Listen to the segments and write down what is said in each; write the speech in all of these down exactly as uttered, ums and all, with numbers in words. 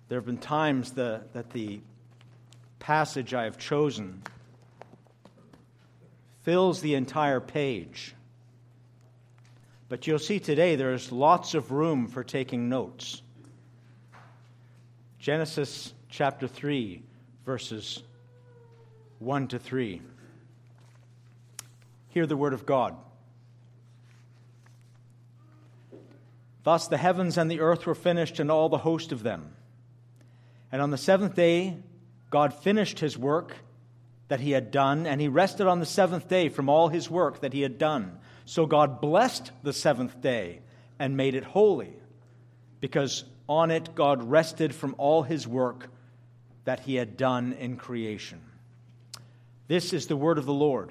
There have been times the, that the passage I have chosen fills the entire page. But you'll see today there's lots of room for taking notes. Genesis chapter three, verses one to three. Hear the word of God. Thus the heavens and the earth were finished, and all the host of them. And on the seventh day, God finished his work that he had done, and he rested on the seventh day from all his work that he had done. So God blessed the seventh day and made it holy, because on it God rested from all his work that he had done in creation. This is the word of the Lord.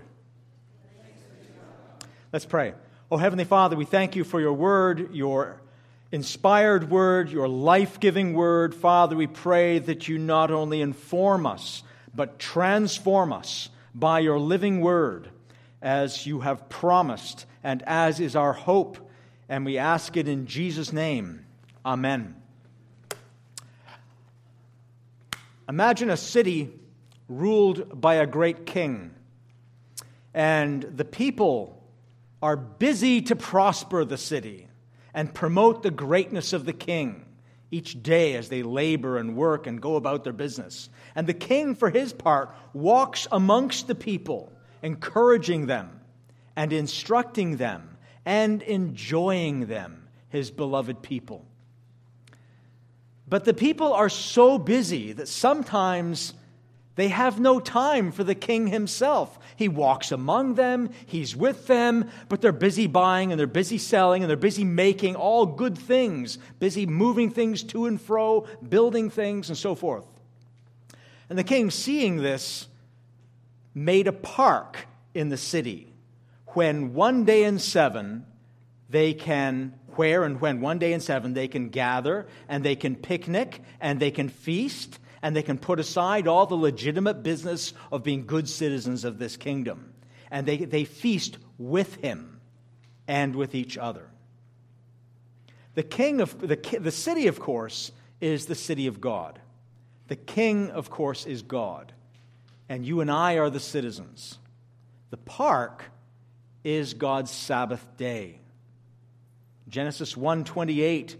Let's pray. Oh, Heavenly Father, we thank you for your word, your inspired word, your life-giving word. Father, we pray that you not only inform us, but transform us by your living word, as you have promised and as is our hope. And we ask it in Jesus' name. Amen. Imagine a city ruled by a great king, and the people are busy to prosper the city and promote the greatness of the king each day as they labor and work and go about their business. And the king, for his part, walks amongst the people, encouraging them and instructing them and enjoying them, his beloved people. But the people are so busy that sometimes they have no time for the king himself. He walks among them, he's with them, but they're busy buying and they're busy selling and they're busy making all good things, busy moving things to and fro, building things and so forth. And the king, seeing this, made a park in the city when one day in seven they can, where and when one day in seven they can gather and they can picnic and they can feast and they can put aside all the legitimate business of being good citizens of this kingdom. And they, they feast with him and with each other. The king of the, the city, of course, is the city of God. The king, of course, is God. And you and I are the citizens. The park is God's Sabbath day. Genesis one twenty-eight.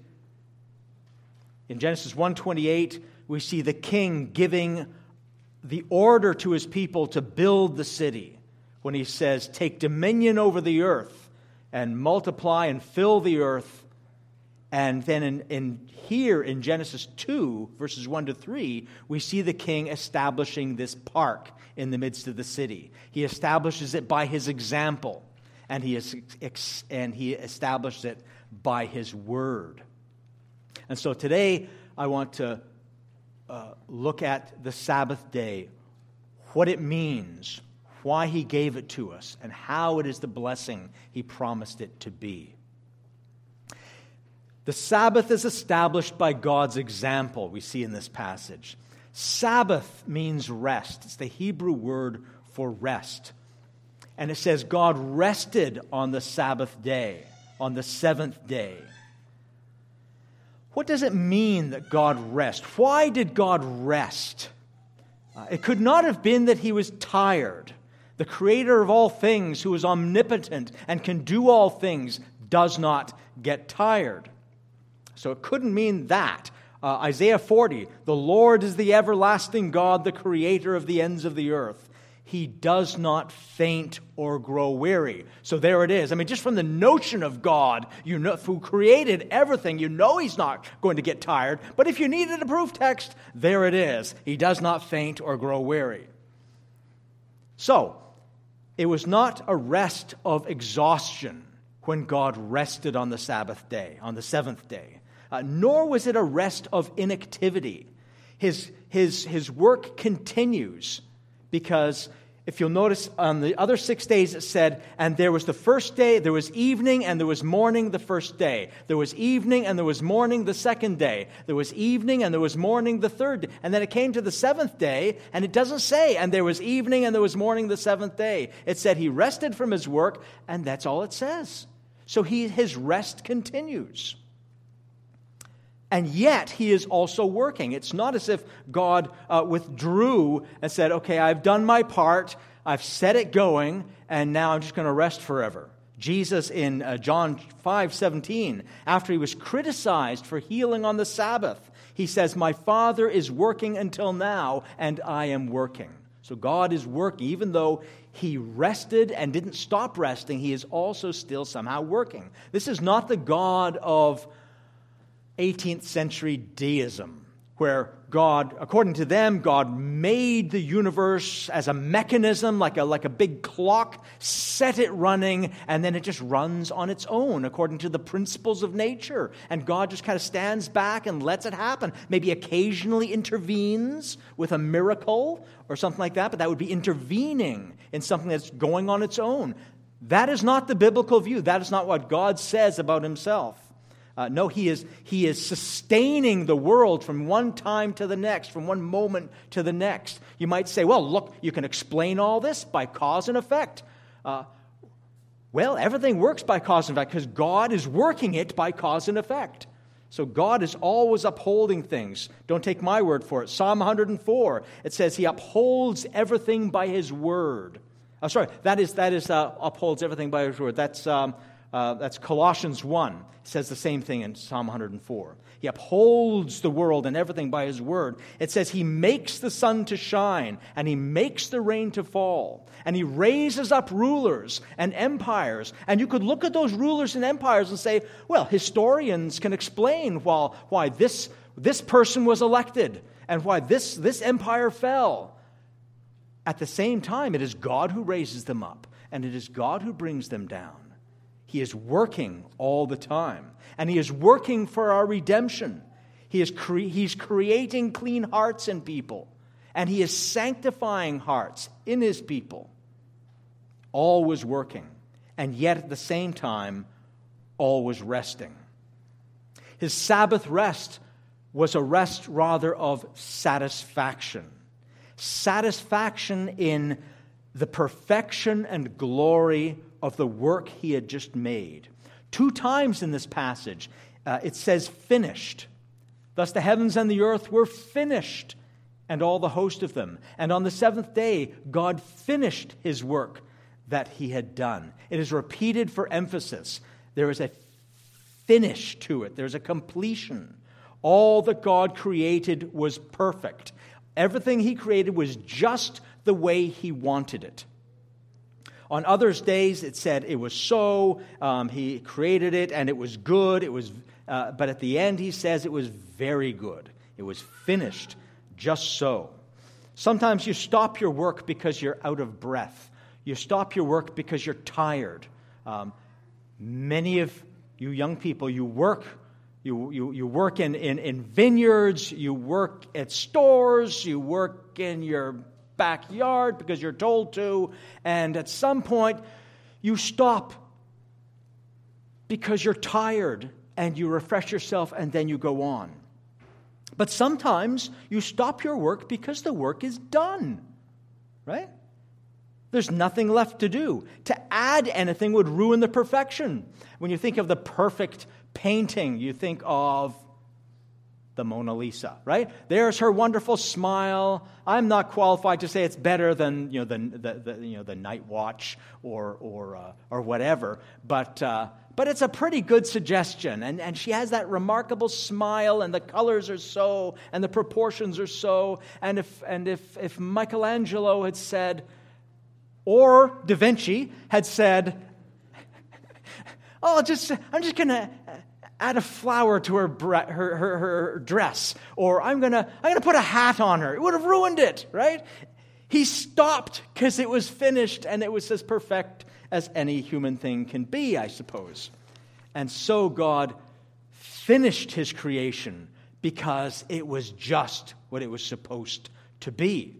In Genesis one twenty-eight, we see the king giving the order to his people to build the city when he says, take dominion over the earth and multiply and fill the earth. And then in, in here in Genesis two, verses one to three, we see the king establishing this park in the midst of the city. He establishes it by his example, and he, is, and he established it by his word. And so today I want to Uh, look at the Sabbath day, what it means, why he gave it to us, and how it is the blessing he promised it to be. The Sabbath is established by God's example, we see in this passage. Sabbath means rest. It's the Hebrew word for rest. And it says God rested on the Sabbath day, on the seventh day. What does it mean that God rest? Why did God rest? Uh, it could not have been that he was tired. The creator of all things, who is omnipotent and can do all things, does not get tired. So it couldn't mean that. Uh, Isaiah forty, the Lord is the everlasting God, the creator of the ends of the earth. He does not faint or grow weary. So there it is. I mean, just from the notion of God, you know, who created everything, you know he's not going to get tired. But if you needed a proof text, there it is. He does not faint or grow weary. So, it was not a rest of exhaustion when God rested on the Sabbath day, on the seventh day. Uh, nor was it a rest of inactivity. His, his, his work continues. Because if you'll notice, on the other six days it said, and there was the first day, there was evening, and there was morning the first day. There was evening, and there was morning the second day. There was evening, and there was morning the third day. And then it came to the seventh day, and it doesn't say, and there was evening, and there was morning the seventh day. It said he rested from his work, and that's all it says. So he, his rest continues. And yet, he is also working. It's not as if God uh, withdrew and said, okay, I've done my part, I've set it going, and now I'm just going to rest forever. Jesus in uh, John five seventeen, after he was criticized for healing on the Sabbath, he says, my Father is working until now, and I am working. So God is working. Even though he rested and didn't stop resting, he is also still somehow working. This is not the God of eighteenth century deism, where God, according to them, God made the universe as a mechanism, like a, like a big clock, set it running, and then it just runs on its own according to the principles of nature. And God just kind of stands back and lets it happen. Maybe occasionally intervenes with a miracle or something like that, but that would be intervening in something that's going on its own. That is not the biblical view. That is not what God says about himself. Uh, no, he is, he is sustaining the world from one time to the next, from one moment to the next. You might say, well, look, you can explain all this by cause and effect. Uh, well, everything works by cause and effect because God is working it by cause and effect. So God is always upholding things. Don't take my word for it. Psalm one hundred four, it says he upholds everything by his word. Oh, sorry, that is, that is uh, upholds everything by his word. That's... Um, Uh, that's Colossians one. It says the same thing in Psalm one hundred four. He upholds the world and everything by his word. It says he makes the sun to shine and he makes the rain to fall. And he raises up rulers and empires. And you could look at those rulers and empires and say, well, historians can explain why, why this, this person was elected and why this, this empire fell. At the same time, it is God who raises them up and it is God who brings them down. He is working all the time. And he is working for our redemption. He is cre- he's creating clean hearts in people. And he is sanctifying hearts in his people. Always working. And yet at the same time, always resting. His Sabbath rest was a rest rather of satisfaction. Satisfaction in the perfection and glory of the work he had just made. Two times in this passage, uh, it says finished. Thus the heavens and the earth were finished, and all the host of them. And on the seventh day, God finished his work that he had done. It is repeated for emphasis. There is a finish to it. There's a completion. All that God created was perfect. Everything he created was just the way he wanted it. On others' days, it said it was so. Um, he created it, and it was good. It was, uh, but at the end, he says it was very good. It was finished, just so. Sometimes you stop your work because you're out of breath. You stop your work because you're tired. Um, many of you young people, you work. You you you work in, in in vineyards. You work at stores. You work in your backyard because you're told to, and at some point you stop because you're tired and you refresh yourself and then you go on. But sometimes you stop your work because the work is done, right? There's nothing left to do. To add anything would ruin the perfection. When you think of the perfect painting, you think of the Mona Lisa, right? There's her wonderful smile. I'm not qualified to say it's better than you know the the, the you know the Night Watch or or uh, or whatever, but uh, but it's a pretty good suggestion. And and she has that remarkable smile, and the colors are so, and the proportions are so. And if and if if Michelangelo had said, or Da Vinci had said, oh, just I'm just gonna add a flower to her, bre- her, her her dress, or I'm gonna I'm gonna put a hat on her. It would have ruined it, right? He stopped because it was finished, and it was as perfect as any human thing can be, I suppose. And so God finished his creation because it was just what it was supposed to be.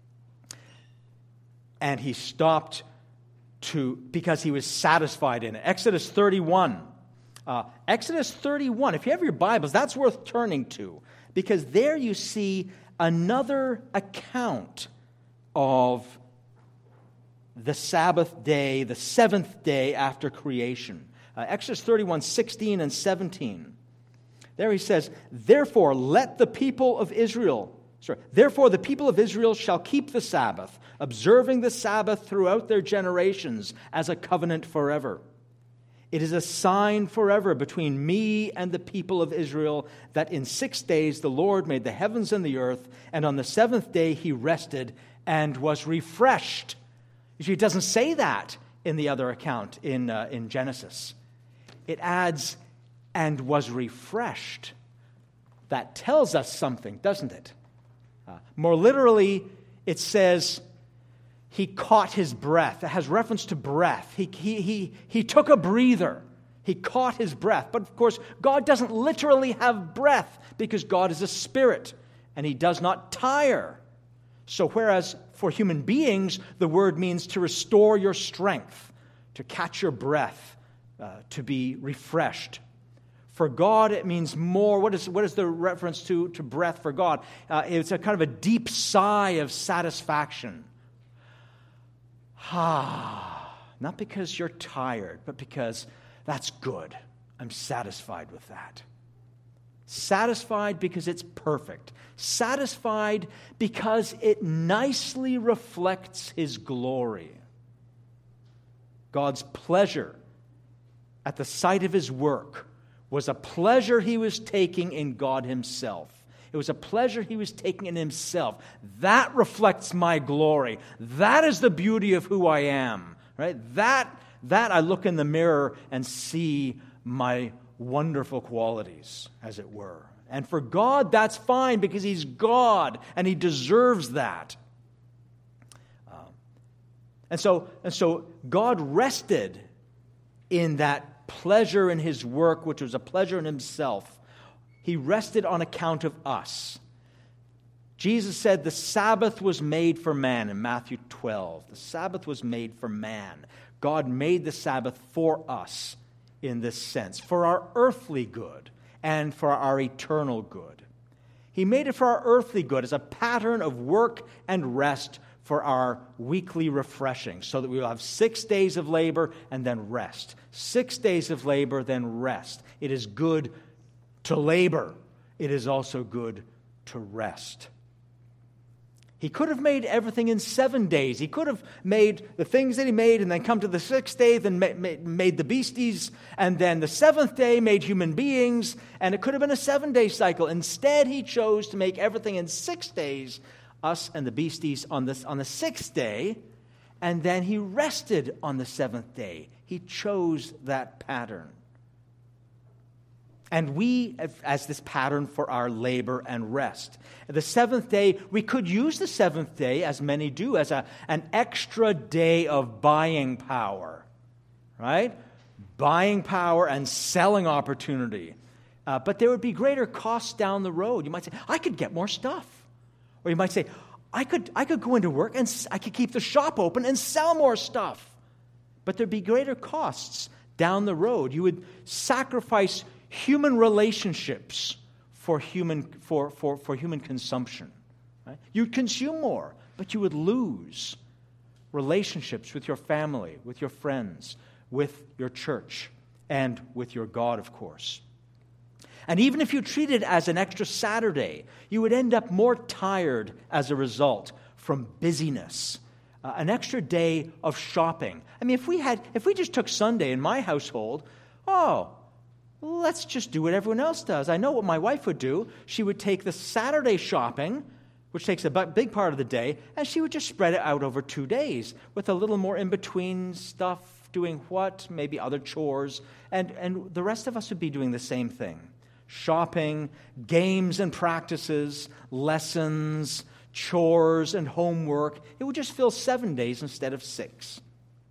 And he stopped to because he was satisfied in it. Exodus thirty-one. Uh, Exodus thirty-one, if you have your Bibles, that's worth turning to, because there you see another account of the Sabbath day, the seventh day after creation. Uh, Exodus thirty-one, sixteen and seventeen. There he says, therefore let the people of Israel, sorry, therefore the people of Israel shall keep the Sabbath, observing the Sabbath throughout their generations as a covenant forever. It is a sign forever between me and the people of Israel that in six days the Lord made the heavens and the earth, and on the seventh day he rested and was refreshed. You see, it doesn't say that in the other account in, uh, in Genesis. It adds, and was refreshed. That tells us something, doesn't it? Uh, more literally, it says, he caught his breath. It has reference to breath. He, he, he, he took a breather. He caught his breath. But of course, God doesn't literally have breath because God is a spirit and he does not tire. So whereas for human beings, the word means to restore your strength, to catch your breath, uh, to be refreshed. For God, it means more. What is, what is the reference to, to breath for God? Uh, it's a kind of a deep sigh of satisfaction. Ah, not because you're tired, but because that's good. I'm satisfied with that. Satisfied because it's perfect. Satisfied because it nicely reflects his glory. God's pleasure at the sight of his work was a pleasure he was taking in God himself. It was a pleasure he was taking in himself. That reflects my glory. That is the beauty of who I am. Right? That, that I look in the mirror and see my wonderful qualities, as it were. And for God, that's fine because he's God and he deserves that. Uh, and so, and so God rested in that pleasure in his work, which was a pleasure in himself. He rested on account of us. Jesus said the Sabbath was made for man in Matthew twelve. The Sabbath was made for man. God made the Sabbath for us in this sense, for our earthly good and for our eternal good. He made it for our earthly good as a pattern of work and rest for our weekly refreshing, so that we will have six days of labor and then rest. Six days of labor, then rest. It is good to labor. It is also good to rest. He could have made everything in seven days. He could have made the things that he made and then come to the sixth day, then made the beasties, and then the seventh day made human beings, and it could have been a seven-day cycle. Instead, he chose to make everything in six days, us and the beasties on, this, on the sixth day, and then he rested on the seventh day. He chose that pattern. And we, as this pattern for our labor and rest. The seventh day, we could use the seventh day, as many do, as a, an extra day of buying power, right? Buying power and selling opportunity. Uh, but there would be greater costs down the road. You might say, I could get more stuff. Or you might say, I could, I could go into work and I could keep the shop open and sell more stuff. But there'd be greater costs down the road. You would sacrifice human relationships for human for, for, for human consumption. Right? You'd consume more, but you would lose relationships with your family, with your friends, with your church, and with your God, of course. And even if you treat it as an extra Saturday, you would end up more tired as a result from busyness. Uh, an extra day of shopping. I mean, if we had, if we just took Sunday in my household, oh, let's just do what everyone else does. I know what my wife would do. She would take the Saturday shopping, which takes a big part of the day, and she would just spread it out over two days with a little more in-between stuff, doing what, maybe other chores, and, and the rest of us would be doing the same thing. Shopping, games and practices, lessons, chores and homework. It would just fill seven days instead of six.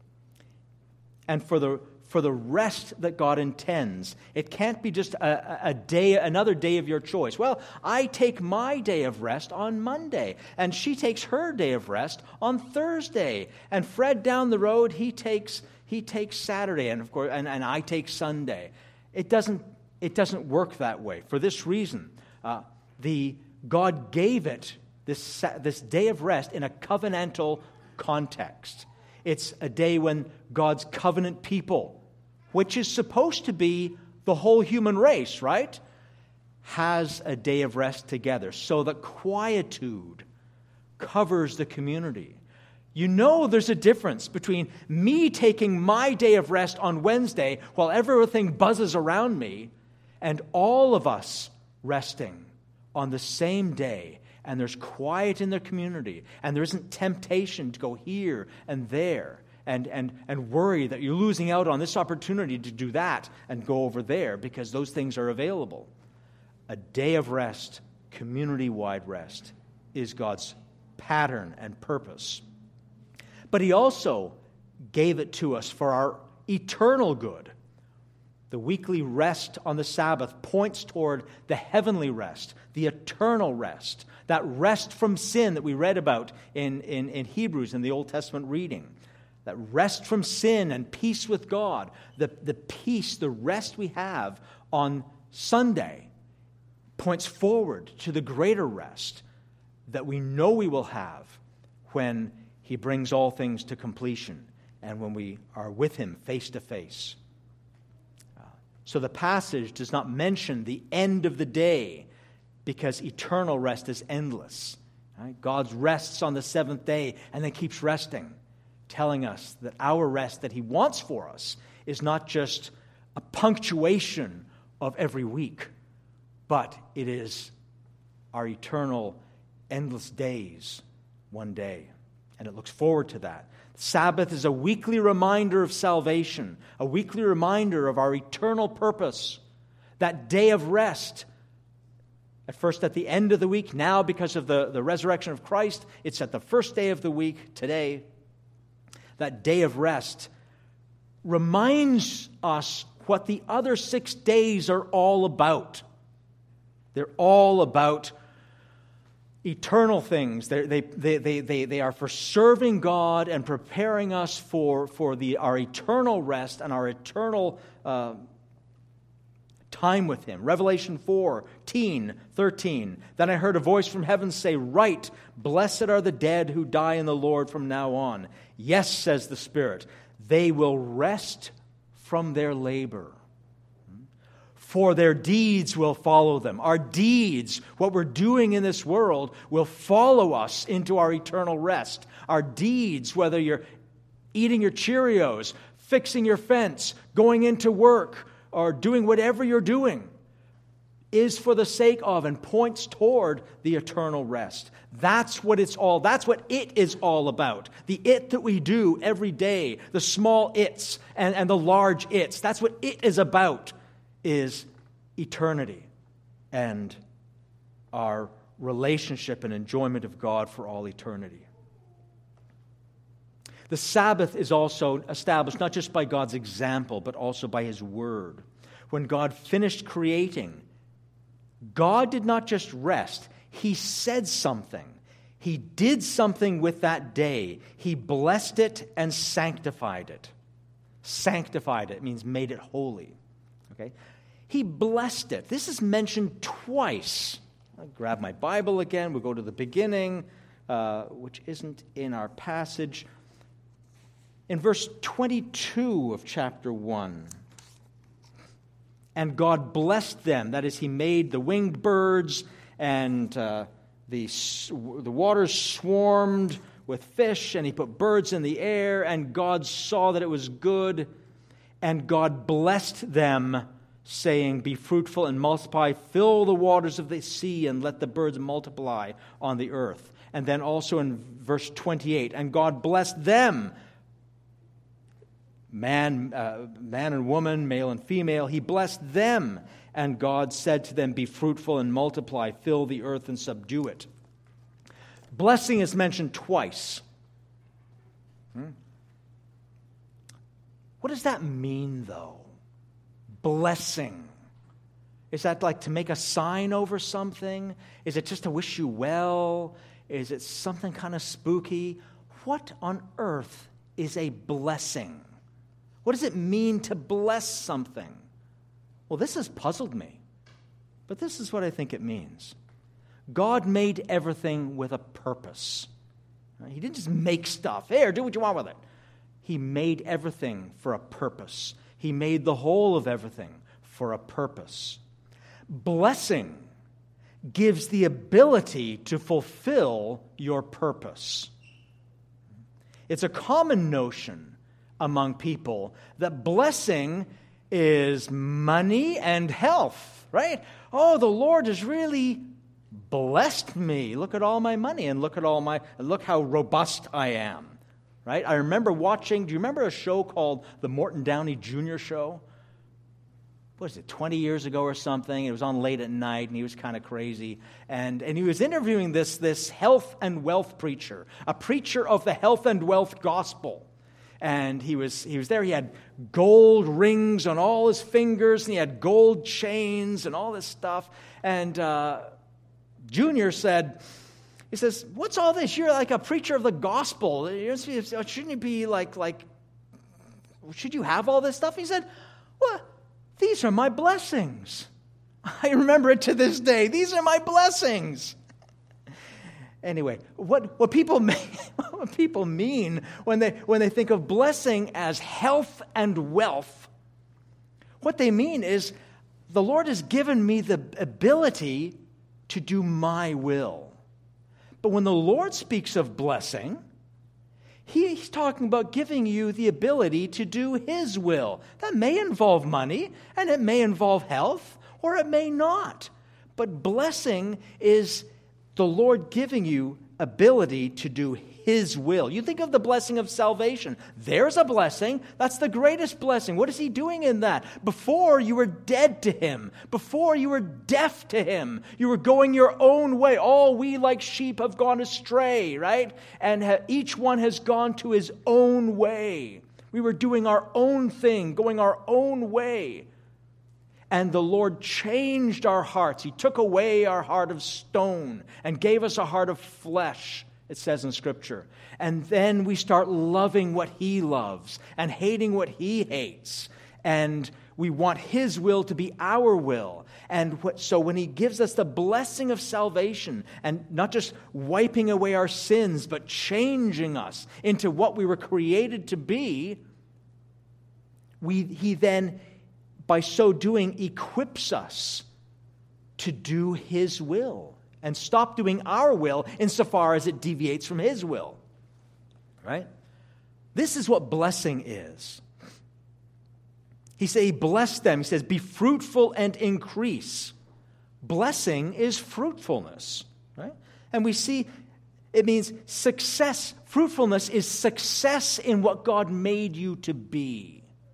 And for the For the rest that God intends. It can't be just a, a day, another day of your choice. Well, I take my day of rest on Monday, and she takes her day of rest on Thursday. And Fred down the road, he takes he takes Saturday, and of course, and, and I take Sunday. It doesn't it doesn't work that way. For this reason, uh, the God gave it this this day of rest in a covenantal context. It's a day when God's covenant people, which is supposed to be the whole human race, right? has a day of rest together so that quietude covers the community. You know there's a difference between me taking my day of rest on Wednesday while everything buzzes around me and all of us resting on the same day, and there's quiet in the community, and there isn't temptation to go here and there and, and, and worry that you're losing out on this opportunity to do that and go over there because those things are available. A day of rest, community-wide rest, is God's pattern and purpose. But he also gave it to us for our eternal good. The weekly rest on the Sabbath points toward the heavenly rest, the eternal rest, that rest from sin that we read about in, in, in Hebrews in the Old Testament reading. That rest from sin and peace with God, the, the peace, the rest we have on Sunday points forward to the greater rest that we know we will have when he brings all things to completion and when we are with him face to face. So the passage does not mention the end of the day because eternal rest is endless. Right? God rests on the seventh day and then keeps resting, telling us that our rest that he wants for us is not just a punctuation of every week, but it is our eternal, endless days one day. And it looks forward to that. Sabbath is a weekly reminder of salvation, a weekly reminder of our eternal purpose. That day of rest, at first at the end of the week, now because of the, the resurrection of Christ, it's at the first day of the week, today. That day of rest reminds us what the other six days are all about. They're all about eternal things. They, they, they, they, they are for serving God and preparing us for, for the, our eternal rest and our eternal uh, time with him. Revelation fourteen, thirteen. Then I heard a voice from heaven say, "Write, blessed are the dead who die in the Lord from now on. Yes, says the Spirit, they will rest from their labor. For their deeds will follow them." Our deeds, what we're doing in this world, will follow us into our eternal rest. Our deeds, whether you're eating your Cheerios, fixing your fence, going into work, or doing whatever you're doing, is for the sake of and points toward the eternal rest. That's what it's all, that's what it is all about. The it that we do every day, the small its and, and the large its, that's what it is about. Is eternity and our relationship and enjoyment of God for all eternity. The Sabbath is also established not just by God's example, but also by his word. When God finished creating, God did not just rest. He said something. He did something with that day. He blessed it and sanctified it. Sanctified it means made it holy. Okay? He blessed it. This is mentioned twice. I'll grab my Bible again. We'll go to the beginning, uh, which isn't in our passage. In verse twenty-two of chapter one, "And God blessed them," that is, he made the winged birds, and uh, the, the waters swarmed with fish, and he put birds in the air, and God saw that it was good, and God blessed them, saying, "Be fruitful and multiply, fill the waters of the sea, and let the birds multiply on the earth." And then also in verse twenty-eight, "And God blessed them," man, uh, man and woman, male and female, he blessed them, and God said to them, "Be fruitful and multiply, fill the earth and subdue it." Blessing is mentioned twice. Hmm? What does that mean, though? Blessing. Is that like to make a sign over something? Is it just to wish you well? Is it something kind of spooky? What on earth is a blessing? What does it mean to bless something? Well, this has puzzled me, but this is what I think it means. God made everything with a purpose. He didn't just make stuff. Here, do what you want with it. He made everything for a purpose. He made the whole of everything for a purpose. Blessing gives the ability to fulfill your purpose. It's a common notion among people that blessing is money and health, right? Oh, the Lord has really blessed me. Look at all my money and look at all my, look how robust I am, right? I remember watching, do you remember a show called The Morton Downey Junior Show? What was it, twenty years ago or something? It was on late at night, and he was kind of crazy. And, and he was interviewing this, this health and wealth preacher, a preacher of the health and wealth gospel. And he was he was there. He had gold rings on all his fingers, and he had gold chains and all this stuff. And uh, Junior said, he says, "What's all this? You're like a preacher of the gospel. Shouldn't you be like, like, should you have all this stuff?" He said, "Well, these are my blessings." I remember it to this day. These are my blessings. Anyway, what, what people mean, what people mean when they when they think of blessing as health and wealth, what they mean is the Lord has given me the ability to do my will. But when the Lord speaks of blessing, He's talking about giving you the ability to do His will. That may involve money, and it may involve health, or it may not. But blessing is the Lord giving you ability to do His will. You think of the blessing of salvation. There's a blessing. That's the greatest blessing. What is He doing in that? Before, you were dead to Him. Before, you were deaf to Him. You were going your own way. All we like sheep have gone astray, right? And ha- each one has gone to his own way. We were doing our own thing, going our own way. And the Lord changed our hearts. He took away our heart of stone and gave us a heart of flesh, it says in Scripture. And then we start loving what He loves and hating what He hates. And we want His will to be our will. And what, so when He gives us the blessing of salvation, and not just wiping away our sins, but changing us into what we were created to be, we, He then, by so doing, equips us to do His will and stop doing our will insofar as it deviates from His will. Right? This is what blessing is. He says, He blessed them. He says, be fruitful and increase. Blessing is fruitfulness. Right? And we see it means success. Fruitfulness is success in what God made you to be.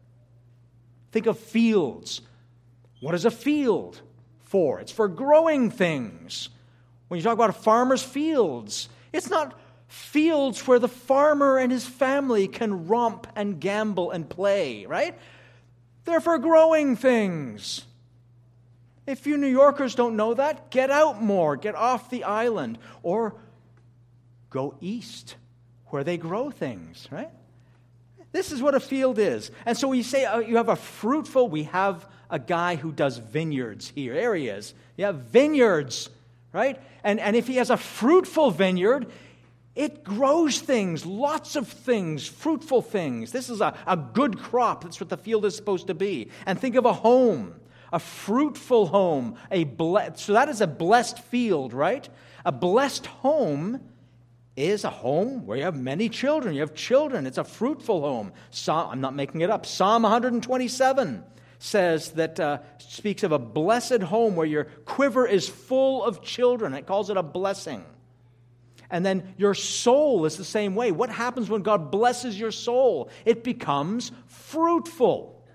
Think of fields. What is a field for? It's for growing things. When you talk about a farmer's fields, it's not fields where the farmer and his family can romp and gamble and play, right? They're for growing things. If you New Yorkers don't know that, get out more, get off the island, or go east where they grow things, right? This is what a field is. And so we say uh, you have a fruitful, we have a guy who does vineyards here. There he is. You have vineyards, right? And, and if he has a fruitful vineyard, it grows things, lots of things, fruitful things. This is a, a good crop. That's what the field is supposed to be. And think of a home, a fruitful home. A ble- so that is a blessed field, right? A blessed home is a home where you have many children. You have children. It's a fruitful home. Psalm, I'm not making it up. Psalm one twenty-seven says that, uh, speaks of a blessed home where your quiver is full of children. It calls it a blessing. And then your soul is the same way. What happens when God blesses your soul? It becomes fruitful.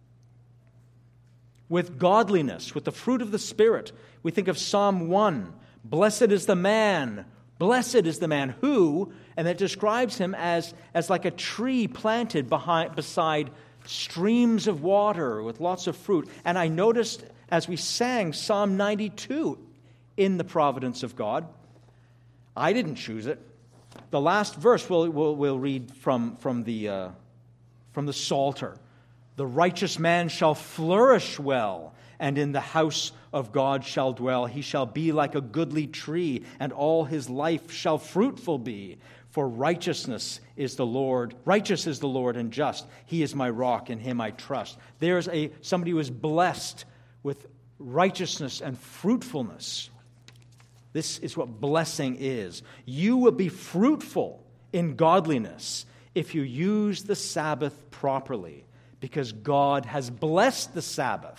With godliness, with the fruit of the Spirit. We think of Psalm one. Blessed is the man Blessed is the man who, and it describes him as, as like a tree planted behind, beside streams of water with lots of fruit. And I noticed as we sang Psalm ninety-two in the providence of God, I didn't choose it. The last verse we'll, we'll, we'll read from, from, the, uh, from the Psalter. The righteous man shall flourish well, and in the house of God shall dwell. He shall be like a goodly tree, and all his life shall fruitful be. For righteousness is the Lord. Righteous is the Lord and just. He is my rock, in him I trust. There's a somebody who is blessed with righteousness and fruitfulness. This is what blessing is. You will be fruitful in godliness if you use the Sabbath properly, because God has blessed the Sabbath.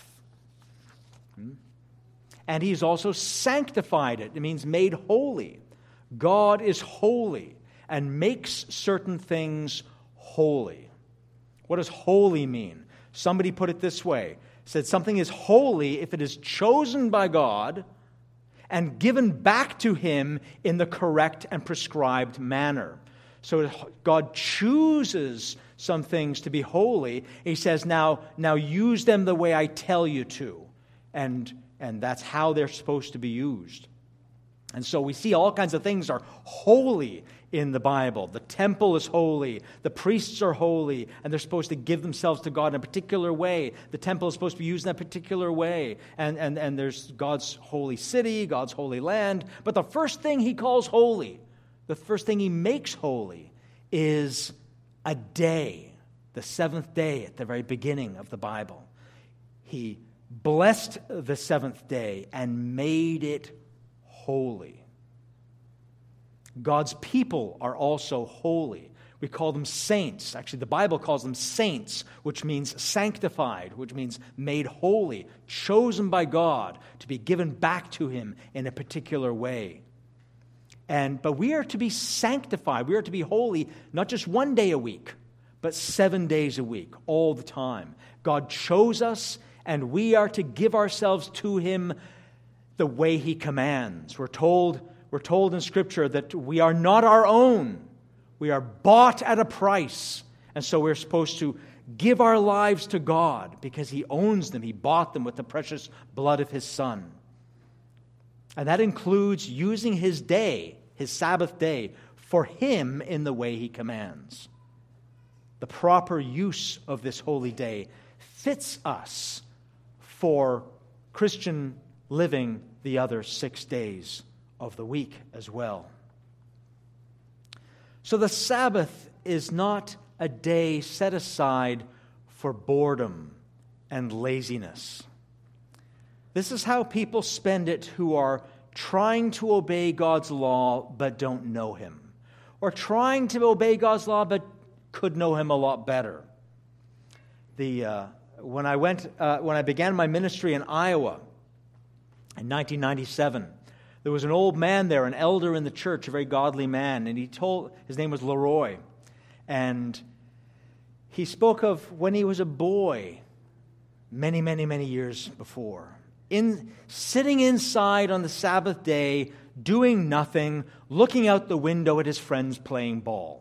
And He's also sanctified it. It means made holy. God is holy and makes certain things holy. What does holy mean? Somebody put it this way. Said something is holy if it is chosen by God and given back to Him in the correct and prescribed manner. So God chooses some things to be holy. He says, now, now use them the way I tell you to. And, and that's how they're supposed to be used. And so we see all kinds of things are holy in the Bible. The temple is holy. The priests are holy. And they're supposed to give themselves to God in a particular way. The temple is supposed to be used in a particular way. And, and, and there's God's holy city, God's holy land. But the first thing He calls holy, the first thing He makes holy, is a day, the seventh day at the very beginning of the Bible. He blessed the seventh day and made it holy. God's people are also holy. We call them saints. Actually, the Bible calls them saints, which means sanctified, which means made holy, chosen by God to be given back to Him in a particular way. And but we are to be sanctified. We are to be holy not just one day a week, but seven days a week, all the time. God chose us, and we are to give ourselves to Him the way He commands. We're told, we're told in Scripture that we are not our own. We are bought at a price. And so we're supposed to give our lives to God because He owns them. He bought them with the precious blood of His Son. And that includes using His day, His Sabbath day, for Him in the way He commands. The proper use of this holy day fits us for Christian living the other six days of the week as well. So the Sabbath is not a day set aside for boredom and laziness. This is how people spend it who are trying to obey God's law but don't know Him, or trying to obey God's law but could know Him a lot better. The uh, when I went uh, when I began my ministry in Iowa in nineteen ninety-seven, there was an old man there, an elder in the church, a very godly man, and he told his name was Leroy, and he spoke of when he was a boy, many, many, many years before. In sitting inside on the Sabbath day, doing nothing, looking out the window at his friends playing ball.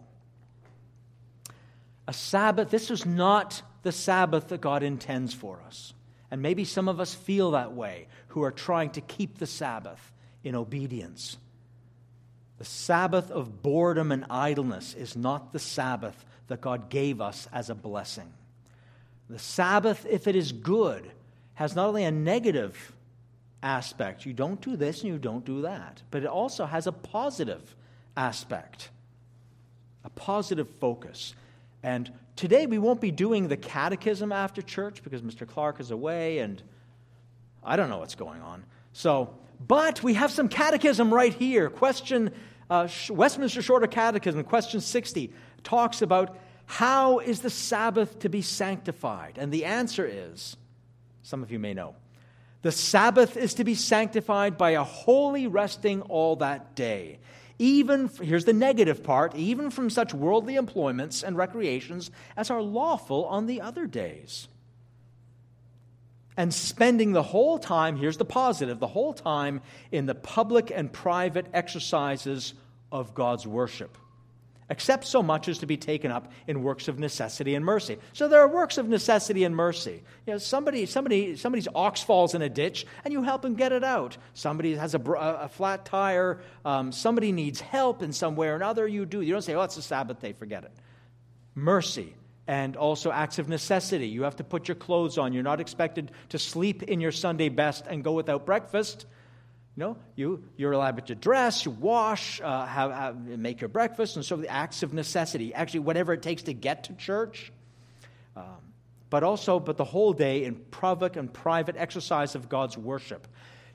A Sabbath, this is not the Sabbath that God intends for us. And maybe some of us feel that way, who are trying to keep the Sabbath in obedience. The Sabbath of boredom and idleness is not the Sabbath that God gave us as a blessing. The Sabbath, if it is good, has not only a negative aspect, you don't do this and you don't do that, but it also has a positive aspect, a positive focus. And today we won't be doing the catechism after church because Mister Clark is away and I don't know what's going on. So, but we have some catechism right here. Question, uh, Westminster Shorter Catechism, question sixty, talks about how is the Sabbath to be sanctified? And the answer is, some of you may know, the Sabbath is to be sanctified by a holy resting all that day. Even, here's the negative part, even from such worldly employments and recreations as are lawful on the other days. And spending the whole time, here's the positive, the whole time in the public and private exercises of God's worship, except so much as to be taken up in works of necessity and mercy. So there are works of necessity and mercy. You know, somebody, somebody, somebody's ox falls in a ditch, and you help him get it out. Somebody has a, a flat tire. Um, somebody needs help in some way or another. You do. You don't say, "Oh, it's a Sabbath day. Forget it." Mercy. And also acts of necessity. You have to put your clothes on. You're not expected to sleep in your Sunday best and go without breakfast. No, you, you're allowed to dress, you wash, uh, have, have, make your breakfast, and so the acts of necessity. Actually, whatever it takes to get to church. Um, but also, but the whole day in public and private exercise of God's worship.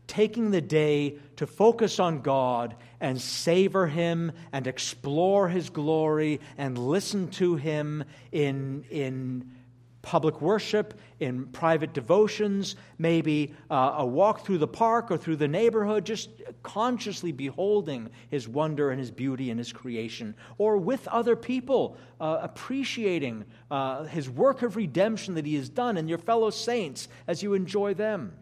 taking the day to focus on God and savor Him and explore His glory and listen to Him in, in public worship, in private devotions, maybe uh, a walk through the park or through the neighborhood, just consciously beholding His wonder and His beauty and His creation, or with other people, uh, appreciating uh, His work of redemption that He has done and your fellow saints as you enjoy them.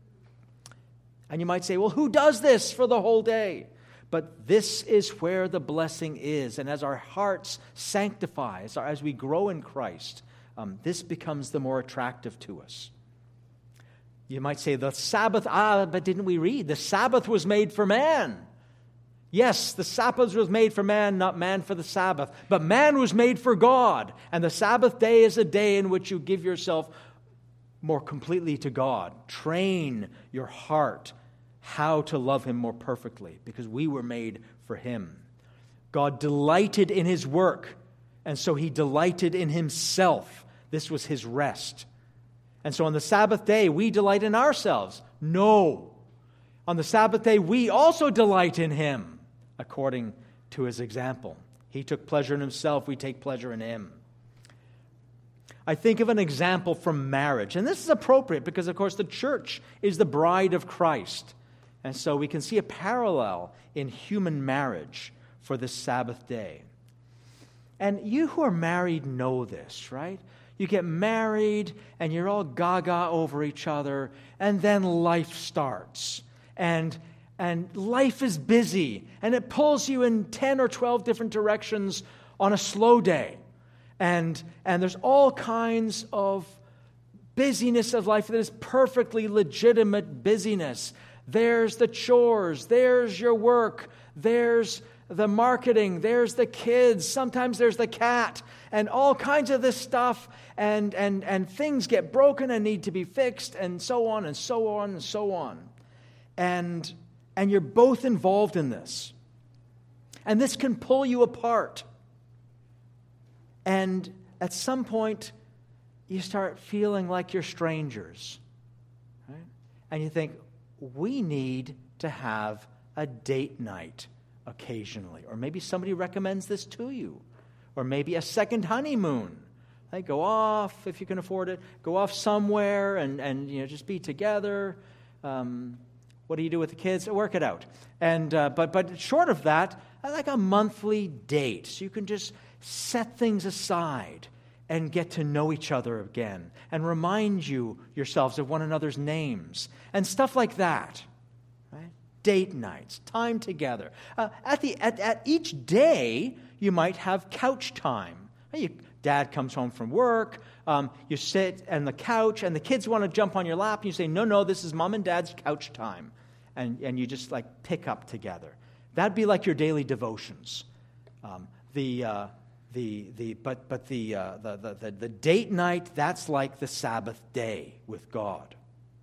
And you might say, well, who does this for the whole day? But this is where the blessing is. And as our hearts sanctify, as, our, as we grow in Christ, um, this becomes the more attractive to us. You might say, the Sabbath, ah, but didn't we read? The Sabbath was made for man. Yes, the Sabbath was made for man, not man for the Sabbath. But man was made for God. And the Sabbath day is a day in which you give yourself more completely to God. Train your heart how to love Him more perfectly, because we were made for Him. God delighted in His work, and so He delighted in Himself. This was His rest. And so on the Sabbath day, we delight in ourselves. No. On the Sabbath day, we also delight in Him, according to His example. He took pleasure in Himself, we take pleasure in Him. I think of an example from marriage, and this is appropriate because, of course, the church is the bride of Christ. And so we can see a parallel in human marriage for this Sabbath day. And you who are married know this, right? You get married and you're all gaga over each other, and then life starts. And, and life is busy, and it pulls you in ten or twelve different directions on a slow day. And, and there's all kinds of busyness of life that is perfectly legitimate busyness. There's the chores, there's your work, there's the marketing, there's the kids, sometimes there's the cat, and all kinds of this stuff, and, and, and things get broken and need to be fixed, and so on and so on and so on. And, and you're both involved in this. And this can pull you apart. And at some point, you start feeling like you're strangers. Right? And you think, we need to have a date night occasionally. Or maybe somebody recommends this to you. Or maybe a second honeymoon. Like, go off, if you can afford it, go off somewhere and, and you know, just be together. Um, what do you do with the kids? Work it out. And uh, but but short of that, I like a monthly date. So you can just set things aside and get to know each other again and remind you yourselves of one another's names and stuff like that. Right? Date nights, time together. Uh, at the at, at each day, you might have couch time. You, Dad comes home from work. Um, you sit on the couch, and the kids want to jump on your lap, and you say, "No, no, this is Mom and Dad's couch time," and and you just like pick up together. That'd be like your daily devotions. Um, the uh, The the but but the, uh, the the the the date night, that's like the Sabbath day with God.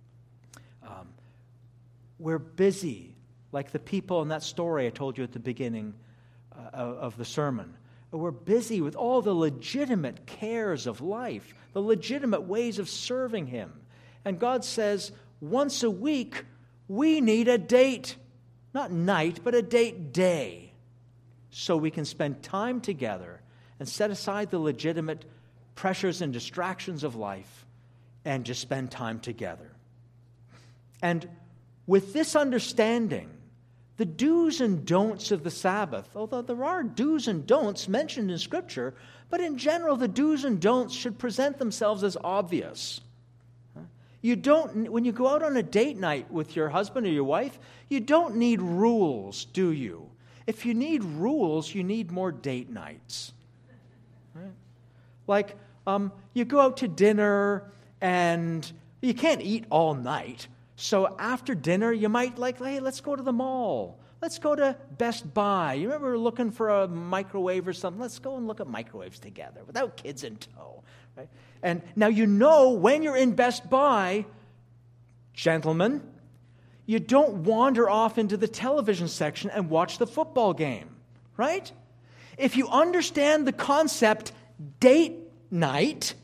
Um, we're busy, like the people in that story I told you at the beginning uh, of the sermon. We're busy with all the legitimate cares of life, the legitimate ways of serving Him. And God says, once a week, we need a date, not night, but a date day, so we can spend time together and set aside the legitimate pressures and distractions of life and just spend time together. And with this understanding, the do's and don'ts of the Sabbath, although there are do's and don'ts mentioned in Scripture, but in general, the do's and don'ts should present themselves as obvious. You don't, when you go out on a date night with your husband or your wife, you don't need rules, do you? If you need rules, you need more date nights. Right? Like, um, you go out to dinner and you can't eat all night. So after dinner, you might like, hey, let's go to the mall. Let's go to Best Buy. You remember looking for a microwave or something? Let's go and look at microwaves together without kids in tow. Right? And now you know when you're in Best Buy, gentlemen, you don't wander off into the television section and watch the football game, right? If you understand the concept date night,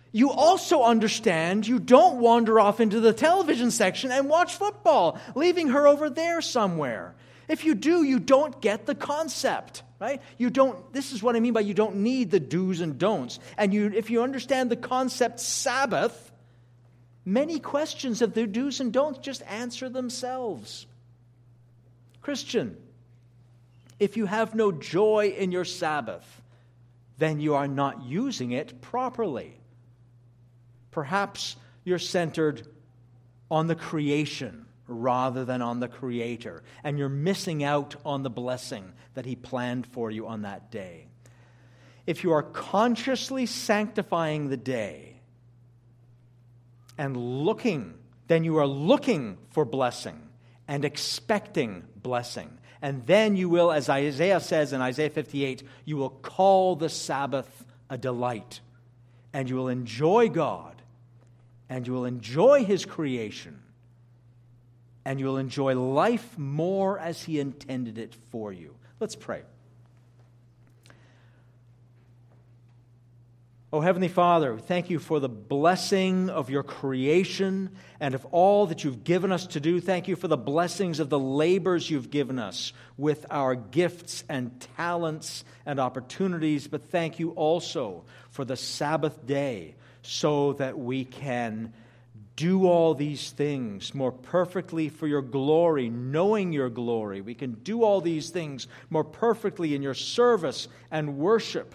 you also understand you don't wander off into the television section and watch football, leaving her over there somewhere. If you do, you don't get the concept, right? You don't, this is what I mean by you don't need the do's and don'ts. And you, if you understand the concept Sabbath, many questions of the do's and don'ts just answer themselves. Christian, if you have no joy in your Sabbath, then you are not using it properly. Perhaps you're centered on the creation rather than on the Creator, and you're missing out on the blessing that He planned for you on that day. If you are consciously sanctifying the day and looking, then you are looking for blessing and expecting blessing. And then you will, as Isaiah says in Isaiah fifty-eight, you will call the Sabbath a delight. And you will enjoy God. And you will enjoy His creation. And you will enjoy life more as He intended it for you. Let's pray. Oh, Heavenly Father, thank you for the blessing of your creation and of all that you've given us to do. Thank you for the blessings of the labors you've given us with our gifts and talents and opportunities. But thank you also for the Sabbath day so that we can do all these things more perfectly for your glory, knowing your glory. We can do all these things more perfectly in your service and worship.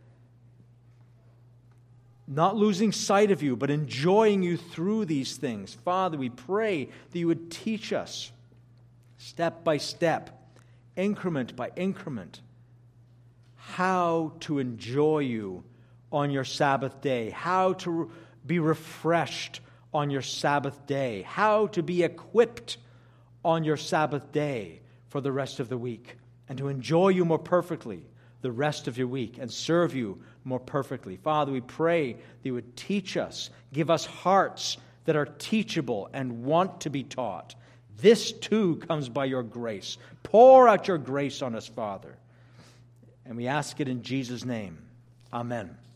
Not losing sight of you, but enjoying you through these things. Father, we pray that you would teach us step by step, increment by increment, how to enjoy you on your Sabbath day, how to be refreshed on your Sabbath day, how to be equipped on your Sabbath day for the rest of the week, and to enjoy you more perfectly the rest of your week and serve you more perfectly. Father, we pray that you would teach us, give us hearts that are teachable and want to be taught. This too comes by your grace. Pour out your grace on us, Father. And we ask it in Jesus' name. Amen.